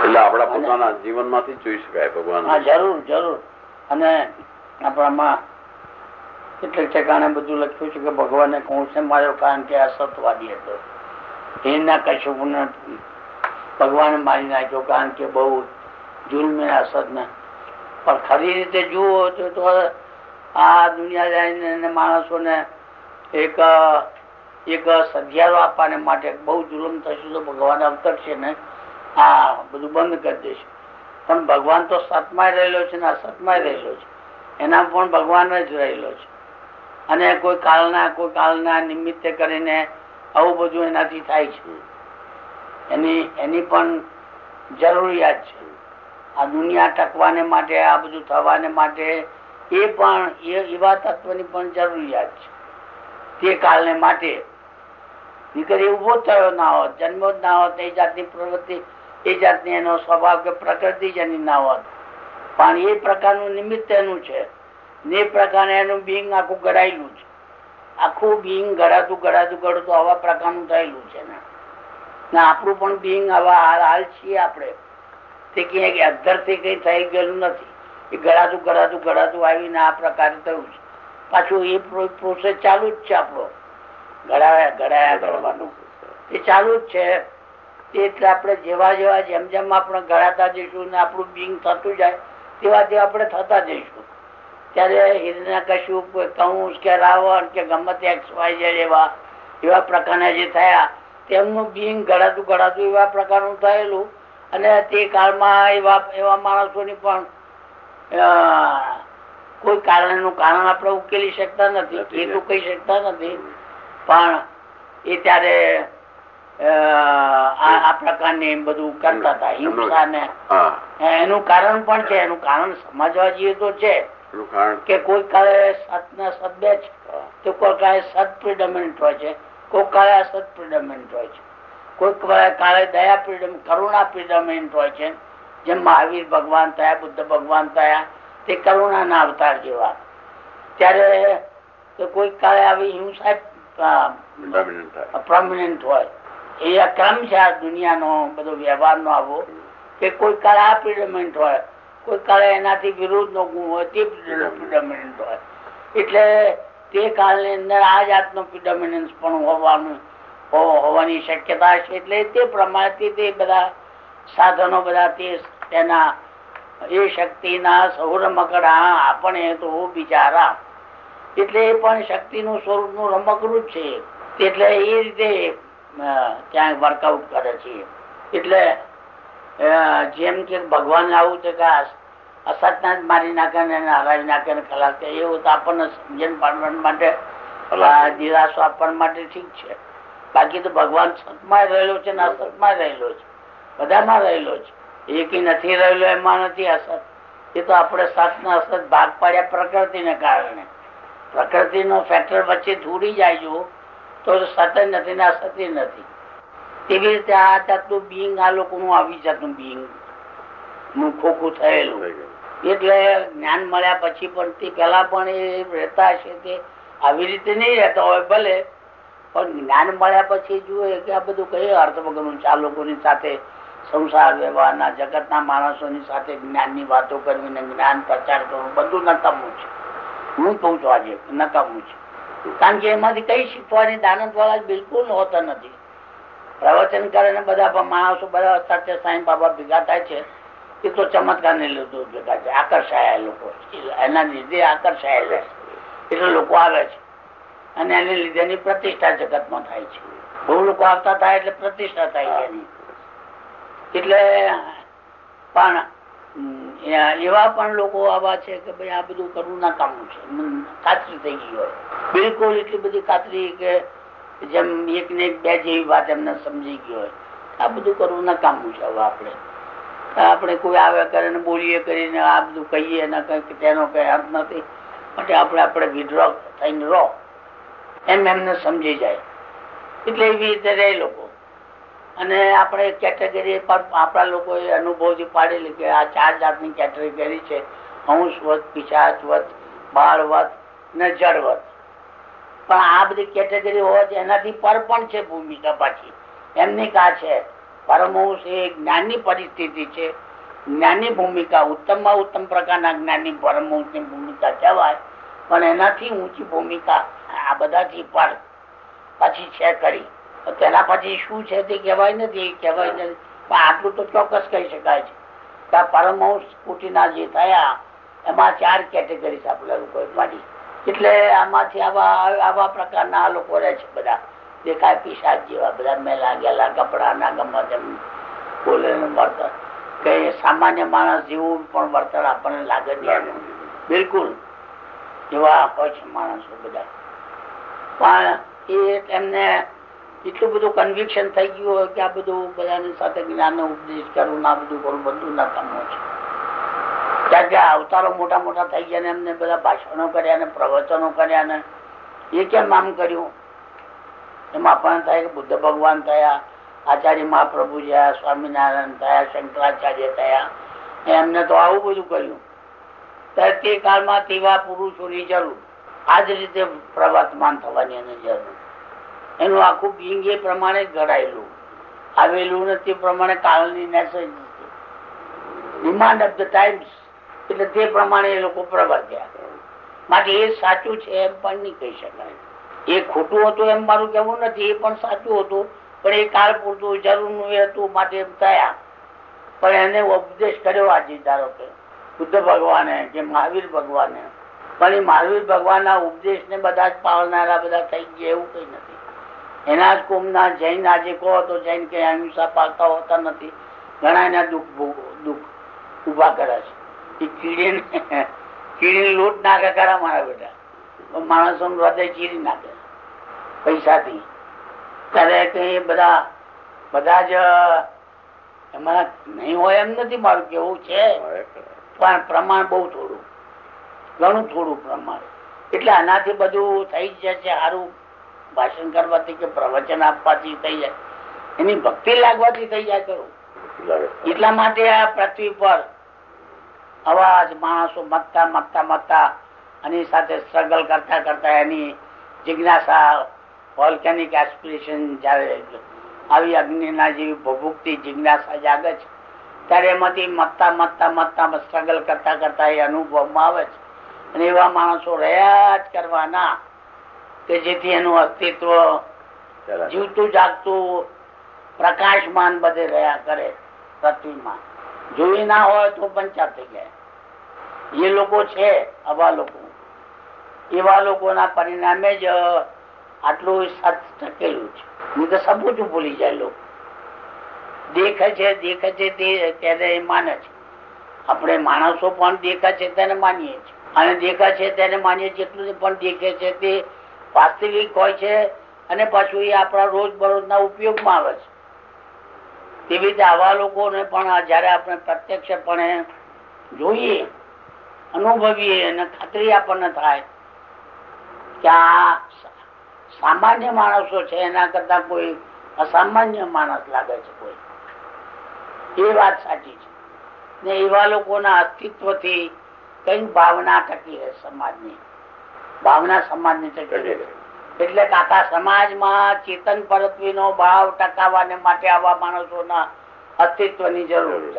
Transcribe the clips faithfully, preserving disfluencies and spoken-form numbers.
એટલે આપણા પોતાના જીવનમાંથી જોઈ શકાય ભગવાન. હા, જરૂર જરૂર. અને આપણામાં કેટલીક ઠેકાણે બધું લખ્યું છે કે ભગવાને કંસે માર્યો કારણ કે અસતવાદી હતો. એના કશું ભગવાને મારી નાખ્યો કારણ કે બહુ જુલ્મ અસત ને. પણ ખરી રીતે જુઓ તો આ દુનિયા જાય માણસોને એક એક સધિયારો આપવાને માટે બહુ જુલમ થશે તો ભગવાન અવતરશે ને આ બધું બંધ કરી દેશે. પણ ભગવાન તો સતમાં રહેલો છે ને અસતમાં રહેલો છે. એના પણ ભગવાન જ રહેલો છે. અને કોઈ કાળના કોઈ કાળના નિમિત્તે કરીને આવું બધું એનાથી થાય છે. એની એની પણ જરૂરિયાત છે. આ દુનિયા ટકવાને માટે, આ બધું થવાને માટે એ પણ એવા તત્વની પણ જરૂરિયાત છે. તે કાળને માટે નીકળી ઉભો થયો ના હોત, જન્મો જ ના હોત, એ જાતની પ્રવૃત્તિ, એ જાતની એનો સ્વભાવ કે પ્રકૃતિ જ એની ના હોત. પણ એ પ્રકારનું નિમિત્ત એનું છે ને, એ પ્રકારે એનું બિંગ આખું ઘડાયેલું છે. આખું બિંગ ઘડાતું ઘડાતું ઘડતું આવા પ્રકારનું થયેલું છે ને આપણું પણ બિંગ આવા હાલ છીએ આપણે. તે ક્યાંય અધરથી કઈ થઈ ગયેલું નથી. એ ઘડાતું ઘડાતું ઘડાતું આવીને આ પ્રકારે થયું છે. પાછું એ પ્રોસેસ ચાલુ જ છે. આપણો ઘડાયા ઘડાયા કરવાનું એ ચાલુ જ છે. એટલે આપણે જેવા જેવા જેમ જેમ આપણે ઘડાતા જઈશું ને આપણું બિંગ થતું જાય તેવા તેવા આપણે થતા જઈશું. ત્યારે હિરણ્યકશ્યપ, કંસ કે રાવણ કે ગમે તે એક્સ વાય ઝેડ એવા એવા પ્રકારના જે થયા તેમનું બિંગ ઘડાતું ઘડાતું એવા પ્રકારનું થયેલું. અને તે કાળમાં એવા એવા માણસોની પણ કોઈ કારણનું કારણ આપણે ઉકેલી શકતા નથી, એ તો કહી શકતા નથી. પણ એ ત્યારે આ પ્રકારની બધું કરતા હતા, હિંસા ને. એનું કારણ પણ છે. એનું કારણ સમજવા જઈએ તો છે કે કોઈ કાળે સત ને સત બે છે, તો કોઈ કાળે સત પ્રિડોમિનન્ટ હોય છે, કોઈ કાળે અસત પ્રિડોમિનન્ટ હોય છે, કોઈ કાળે દયા પ્રિડોમિનન્ટ, કરુણા પ્રિડોમિનન્ટ હોય છે. જેમ મહાવીર ભગવાન થયા, બુદ્ધ ભગવાન થયા, તે કરુણાના અવતાર જેવા. ત્યારે કોઈ કાળે આવી હિંસા પ્રોમિનન્ટ હોય. એ ક્રમ છે આ દુનિયાનો બધો વ્યવહારનો આવો કે કોઈ કાળે આ પ્રિડોમિનન્ટ હોય, કોઈ કાળે એનાથી વિરુદ્ધ નો ગુણ હોય, તે પ્રિડોમિનન્ટ હોય. એટલે તે કાળની અંદર આ જાતનો પ્રિડોમિનન્સ પણ હોવાનું હોવાની શક્યતા છે. એટલે તે પ્રમાણથી તે બધા સાધનો બધા તેના એ શક્તિના સૌર મકડા આપણે તો બિચારા. એટલે એ પણ શક્તિનું સ્વરૂપનું રમકડું જ છે. એટલે એ રીતે ત્યાં વર્કઆઉટ કરે છે. એટલે જેમ કે ભગવાન આવું છે કે અસતના જ મારી નાખે ને હરાવી નાખે ને ખલાસ કરે, એવું તો આપણને સમજણ પાડવા માટે, દિલાસો આપવા માટે ઠીક છે. બાકી તો ભગવાન સતમાં રહેલો છે ને અસતમાં રહેલો છે, બધામાં રહેલો છે. એક નથી રહેલો એમાં નથી અસત. એ તો આપણે સત ને અસત ભાગ પાડ્યા પ્રકૃતિને કારણે. પ્રકૃતિનો ફેક્ટર વચ્ચે છૂટી જાય જો તો સત નથી ને અસત નથી. તેવી રીતે આ જાતનું બિંગ આ લોકોનું આવી જાતનું બિંગ નું ખોખું થયેલું. એટલે જ્ઞાન મળ્યા પછી પણ તે પેલા પણ એ રહેતા હશે, તે આવી રીતે નહીં રહેતા હોય ભલે, પણ જ્ઞાન મળ્યા પછી જુએ કે આ બધું કઈ અર્થ વગરનું છે. આ લોકોની સાથે સંસાર વ્યવહારના જગતના માણસોની સાથે જ્ઞાનની વાતો કરવી, જ્ઞાન પ્રચાર કરવું બધું નકામું છે. હું કઉ છું આજે નકામું છે. કારણ કે એમાંથી કઈ શીખવાની દાનત વાળા બિલકુલ હોતા નથી. પ્રવચન કરે ને બધા માણસો બધા સાથે સાંઈ બાબા ભેગા થાય છે, એ તો ચમત્કાર ને લીધું ભેગા છે, આકર્ષાયા લોકો, એના લીધે આકર્ષાયેલા એટલે લોકો આવે છે. અને એને લીધે એની પ્રતિષ્ઠા જગતમાં થાય છે. બહુ લોકો આવતા થાય એટલે પ્રતિષ્ઠા થાય છે એની. એટલે પણ એવા પણ લોકો આવા છે કે ભાઈ આ બધું કરવું ના કામનું છે, ખાતરી થઈ ગઈ હોય બિલકુલ. એટલી બધી ખાતરી કે જેમ એક ને એક બે જેવી વાત એમને સમજી ગઈ હોય. આ બધું કરવું ના કામનું છે. હવે આપણે આપણે કોઈ આવે કરીને બોલીએ કરીને આ બધું કહીએ ને કઈ તેનો કઈ અર્થ નથી માટે આપણે આપણે વિડ્રો થઈને રહો એમ એમને સમજી જાય. એટલે એવી રીતે રહે લોકો. અને આપણે કેટેગરી પર આપણા લોકોએ અનુભવથી પાડેલી કે આ ચાર જાતની કેટેગરી છે: અંશવત, પિશાચવત, બાળવત ને જળવત. પણ આ બધી કેટેગરી હોય છે એનાથી પર પણ છે ભૂમિકા પાછી. એમની કા છે પરમહંસ એ જ્ઞાનની પરિસ્થિતિ છે, જ્ઞાનની ભૂમિકા, ઉત્તમમાં ઉત્તમ પ્રકારના જ્ઞાનની પરમહંસની ભૂમિકા કહેવાય. પણ એનાથી ઊંચી ભૂમિકા આ બધાથી પર પછી છે કરી. તેના પછી શું છે તે કહેવાય નથી, કહેવાય નથી. પણ આટલું તો ચોક્કસ કહી શકાય છે કે પરમહંસ કોટીના જે થયા એમાં ચાર કેટેગરી આપેલા લોકો માંડી. એટલે આમાંથી આવા આવા પ્રકારના આ લોકો રહે છે. બધા દેખાય પીસાદ જેવા, બધા મેલા ગયેલા કપડા ના ગમત એમ બોલે વર્તન, કે સામાન્ય માણસ જેવું પણ વર્તન આપણને લાગે નહીં. બિલકુલ એવા હોય છે માણસો બધા. પણ એ એમને એટલું બધું કન્વિક્શન થઈ ગયું હોય કે આ બધું બધાની સાથે જ્ઞાન ઉપદેશ કરવું ના બધું કરવું બધું ના કામનું છે. કારણ કે અવતારો મોટા મોટા થઈ ગયા ને એમને બધા ભાષણો કર્યા ને પ્રવચનો કર્યા ને એ કેમ આમ કર્યું? એમાં પણ થાય કે બુદ્ધ ભગવાન થયા, આચાર્ય મહાપ્રભુ થયા, સ્વામિનારાયણ થયા, શંકરાચાર્ય થયા, એમને તો આવું બધું કર્યું. તે કાળમાં તેવા પુરુષોની જરૂર, આ જ રીતે પ્રવર્તમાન થવાની એની જરૂર. એનું આખું બિંગ એ પ્રમાણે ઘડાયેલું આવેલું નથી, પ્રમાણે કાળની necessity demand of the times. એટલે તે પ્રમાણે એ લોકો પ્રવર્ત્યા. માટે એ સાચું છે એમ પણ નહીં કહી શકાય. એ ખોટું હતું એમ મારું કહેવું નથી, એ પણ સાચું હતું. પણ એ કાળ પૂરતું જરૂરનું એ હતું માટે એમ થયા. પણ એને ઉપદેશ કર્યો આજે ધારો કે બુદ્ધ ભગવાને કે મહાવીર ભગવાને, પણ એ મહાવીર ભગવાનના ઉપદેશ ને બધા જ પાળનારા બધા થઈ ગયા એવું કઈ નથી. એના જ કુમના જૈન આજે કહો તો જૈન કે અહિંસા પાળતા હોતા નથી. ઘણા એના દુઃખ દુઃખ ઉભા કરે છે. એ કીડીને કીડીને લૂંટ નાખે ખરા મારા બેટા, માણસો નું હૃદય ચીરી નાખે પૈસાથી. ત્યારે કઈ બધા બધા જ એમાં નહીં હોય એમ નથી મારું કેવું છે, પણ પ્રમાણ બહુ થોડું, ઘણું થોડું પ્રમાણ. એટલે આનાથી બધું થઈ જ જાય છે. સારું ભાષણ કરવાથી કે પ્રવચન આપવાથી થઈ જાય, એની ભક્તિ લાગવાથી થઈ જાય કરું. એટલા માટે આ પૃથ્વી પર અવાજ માણસો મતતા મતતા મતતા એની સાથે સ્ટ્રગલ કરતા કરતા એની જિજ્ઞાસા, વોલ્કેનિક એસ્પિરેશન જયારે આવી અગ્નિના જેવી ભભૂકતી જિજ્ઞાસા જાગે છે ત્યારે એમાંથી મતતા મતતા મતતા સ્ટ્રગલ કરતા કરતા એ અનુભવમાં આવે છે. અને એવા માણસો રહ્યા જ કરવાના કે જેથી એનું અસ્તિત્વ જીવતું જાગતું પ્રકાશમાન બધે રહ્યા કરે પૃથ્વીમાં. જોઈ ના હોય તો પંચા થઈ જાય. એ લોકો છે આવા લોકો, એવા લોકોના પરિણામે જ આટલું સત ટકેલું છે. હું તો સબૂત ભૂલી જાય લોકો. દેખે છે દેખે છે તે તેને માને છે. આપણે માણસો પણ દેખે છે તેને માનીએ છીએ, અને દેખા છે તેને માનીએ છીએ. એટલું પણ દેખે છે તે વાસ્તવિક હોય છે અને પાછું એ આપણા રોજ બરોજ ના ઉપયોગમાં આવે છે. તેવી રીતે આવા લોકોને પણ જયારે આપણે પ્રત્યક્ષપણે જોઈએ, અનુભવીએ અને ખાતરી આપણને થાય કે આ સામાન્ય માણસો છે એના કરતા કોઈ અસામાન્ય માણસ લાગે છે કોઈ, એ વાત સાચી છે. ને એવા લોકોના અસ્તિત્વથી કઈ ભાવના ટકી રહે સમાજની, ભાવના સમાજની ટકી રહે. એટલે કાકા સમાજમાં ચેતન પરત્વીનો ભાવ ટકાવવાને માટે આવા માણસોના અસ્તિત્વની જરૂર છે.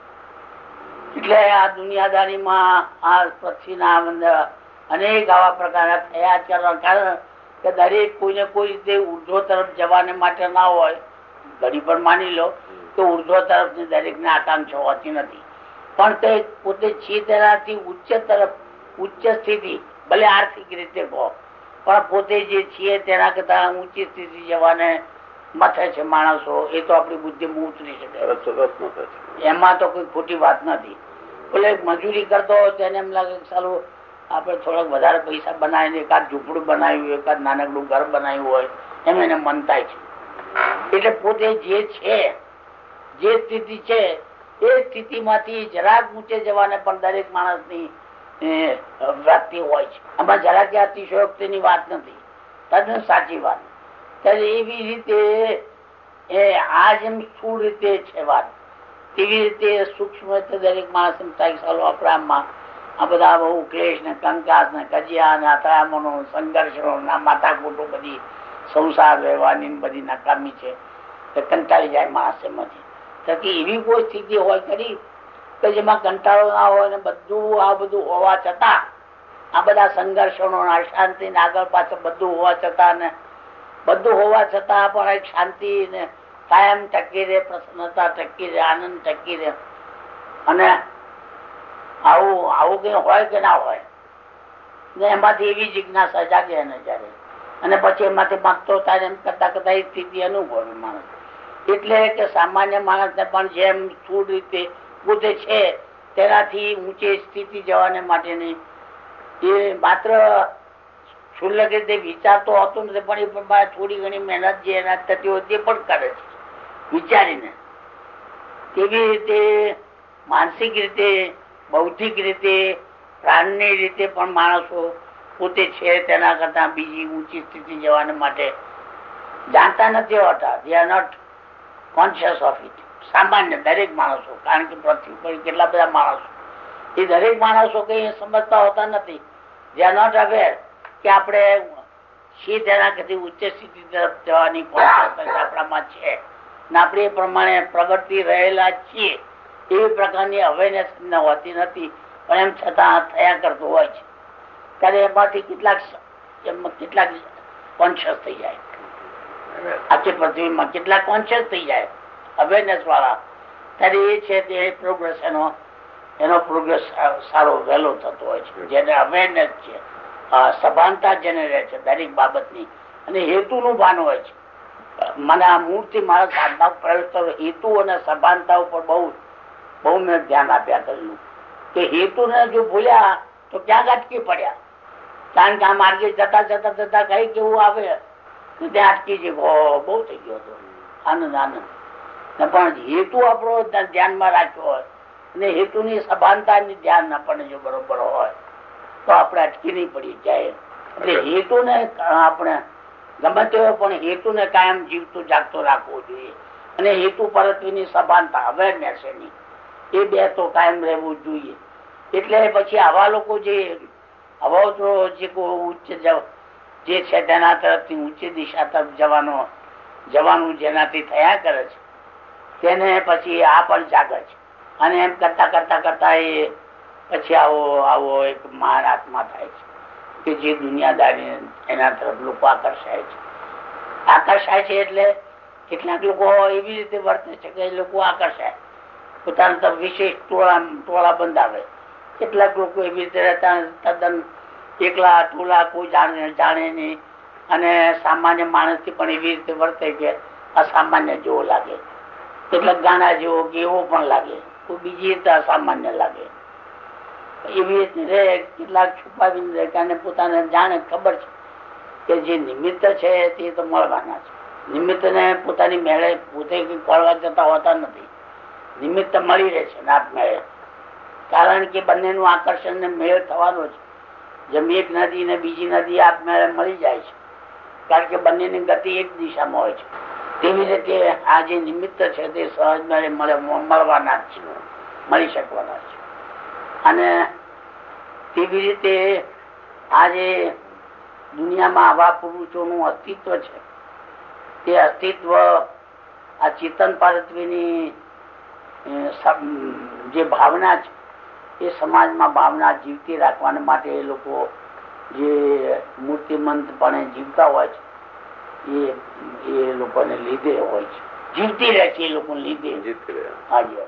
એટલે આ દુનિયાદારીમાં આ પૃથ્વીના અનેક આવા પ્રકારના થયા કરવા કારણ કે દરેક કોઈને કોઈ રીતે ઉર્ધ્વ તરફ જવાને માટે ના હોય. ઘડી પણ માની લો કે ઉર્ધ્વ તરફની દરેક ને આકાંક્ષા હોતી નથી, પણ તે પોતે છે તેનાથી ઉચ્ચ તરફ ઉચ્ચ સ્થિતિ, ભલે આર્થિક રીતે કહો પણ પોતે જે છીએ તેના કરતા ઊંચી સ્થિતિ જવાને મથે છે માણસો. એ તો આપણી બુદ્ધિમાં ઉતરી શકે, એમાં તો કોઈ ખોટી વાત નથી. એટલે મજૂરી કરતો હોય તેને એમ લાગે કે સારું આપણે થોડાક વધારે પૈસા બનાવીને એકાદ ઝૂંપડું બનાવ્યું, એકાદ નાનકડું ઘર બનાવ્યું હોય એમ એને મન થાય છે. એટલે પોતે જે છે, જે સ્થિતિ છે એ સ્થિતિમાંથી જરાક ઊંચે જવાને પણ દરેક માણસની વ્યાપ્તિ હોય છે. આમાં જરાક અતિશયોક્તિની વાત નથી, તદ્દન સાચી વાત. ત્યારે એવી રીતે એ આ જેમ સ્થૂળ રીતે છે વાત, તેવી રીતે સૂક્ષ્મ દરેક માણસ આપણામાં આ બધા બહુ ક્લેશ ને કંકાસ ને કજિયા ને અથડામણો સંઘર્ષો ના માથાકૂટો બધી સંસાર વ્યવહારની બધી નકામી છે. કંટાળી જાય માણસ એમાંથી. એવી કોઈ સ્થિતિ હોય ખરી કે જેમાં કંટાળો ના હોય ને બધું આ બધું હોવા છતાં, આ બધા સંઘર્ષો અશાંતિ ને આગળ પાછળ બધું હોવા છતાં ને બધું હોવા છતાં પણ એક શાંતિ ને કાયમ ટકી રહે, પ્રસન્નતા ટકી રહે, આનંદ ટકી રહે. અને આવું આવું કઈ હોય કે ના હોય ને એમાંથી એવી જિજ્ઞાસા જાગે ને જયારે, અને પછી એમાંથી માંગતો થાય એમ કરતા કરતા એ સ્થિતિ અનુભવે માણસ. એટલે કે સામાન્ય માણસ ને પણ જેમ સ્થૂળ રીતે પોતે છે તેનાથી ઊંચી સ્થિતિ જવાને માટેની એ માત્ર ક્ષુલ્લક રીતે વિચારતો હતો નથી, પણ એ પણ થોડી ઘણી મહેનત જે એના થતી હોય તે પણ કરે છે વિચારીને. તેવી રીતે માનસિક રીતે, બૌદ્ધિક રીતે, પ્રાણની રીતે પણ માણસો પોતે છે તેના કરતા બીજી ઊંચી સ્થિતિ જવાને માટે જાણતા નથી હોતા. they are not conscious of it. સામાન્ય દરેક માણસો, કારણ કે પૃથ્વી પર કેટલા બધા માણસો, એ દરેક માણસો કઈ સમજતા હોતા નથી. they are not aware કે આપણે છીએ તેના કરતી ઉચ્ચ સ્થિતિ તરફ જવાની આપણામાં છે ને આપણે એ પ્રમાણે પ્રગતિ રહેલા છીએ. એવી પ્રકારની અવેરનેસ હોતી નથી, પણ એમ છતાં થયા કરતું હોય છે. ત્યારે એમાંથી કેટલાક કેટલાક કોન્શિયસ થઈ જાય, આખી પૃથ્વીમાં કેટલાક કોન્શિયસ થઈ જાય અવેરનેસ વાળા. ત્યારે એ છે તે પ્રોગ્રેસ એનો એનો પ્રોગ્રેસ સારો વહેલો થતો હોય છે. જેને અવેરનેસ છે, સભાનતા જેને રહે છે દરેક બાબતની, અને હેતુનું ભાન હોય છે. મને આ મૂળથી મારા સાધના પ્રવેશ થયો હેતુ અને સભાનતા ઉપર બહુ બહુ મેં ધ્યાન આપ્યા કરેલું કે હેતુને જો ભૂલ્યા તો ક્યાં અટકી પડ્યા. કારણ કે આ માર્ગે જતા જતા જતા કઈ કેવું આવે ત્યાં અટકી જાય, બહુ થઈ ગયો હતો આનંદ આનંદ. પણ હેતુ આપણો ધ્યાનમાં રાખ્યો હોય અને હેતુની સભાનતાની ધ્યાન આપણને જો બરોબર હોય તો આપણે અટકી નહીં પડી જાય. એટલે હેતુને આપણે ગમે તે પણ હેતુને કાયમ જીવતું જાગતો રાખવો જોઈએ. અને હેતુ પરત્વીની સભાનતા, અવેરનેસ એની, એ બે તો કાયમ રહેવું જોઈએ. એટલે પછી આવા લોકો જે આવા તો જે ઉચ્ચ જે છે તેના તરફથી ઊંચી દિશા તરફ જવાનો જવાનું જેનાથી થયા કરે છે તેને પછી આ પણ જાગે છે. અને એમ કરતા કરતા કરતા એ પછી આવો આવો એક મહાન આત્મા થાય છે કે જે દુનિયાદારી એના તરફ લોકો આકર્ષાય છે. આકર્ષાય છે એટલે કેટલાક લોકો એવી રીતે વર્તે છે કે એ લોકો આકર્ષાય, પોતાના તરફ વિશેષ ટોળા ટોળા બંધાવે. કેટલાક લોકો એવી રીતે રહેતા તદ્દન એકલા ટોળા, કોઈ જાણે જાણે નહીં, અને સામાન્ય માણસ થી પણ એવી રીતે વર્તે કે અસામાન્ય જેવો લાગે. કેટલાક ગાના જેવો કે એવો પણ લાગે, કોઈ બીજી રીતે અસામાન્ય લાગે. એવી રીતે રહે. કેટલાક છુપાવીને રહે, કારણ પોતાને જાણે ખબર છે કે જે નિમિત્ત છે તે તો મળવાના છે. નિમિત્ત ને પોતાની મેળે પોતે ખોળવા જતા હોતા નથી. નિમિત્ત મળી રહે છે આપમેળે, કારણ કે બંનેનું આકર્ષણ ને મેળ થવાનો છે. જેમ એક નદી ને બીજી નદી આપમેળે મળી જાય છે, કારણ કે બંનેની ગતિ એક દિશામાં હોય છે. તેવી રીતે આ જે નિમિત્ત છે તે સહજ મેળે મળવાના જ છે, મળી શકવાના છે. અને તેવી રીતે આ જે દુનિયામાં આવા પુરુષોનું અસ્તિત્વ છે તે અસ્તિત્વ આ ચેતન પારત્વીની જે ભાવના છે એ સમાજમાં ભાવના જીવતી રાખવાને માટે એ લોકો જે મૂર્તિમંતપણે જીવતા હોય છે એ એ લોકોને લીધે હોય છે, જીવતી રહે છે એ લોકોને લીધે. હાજી.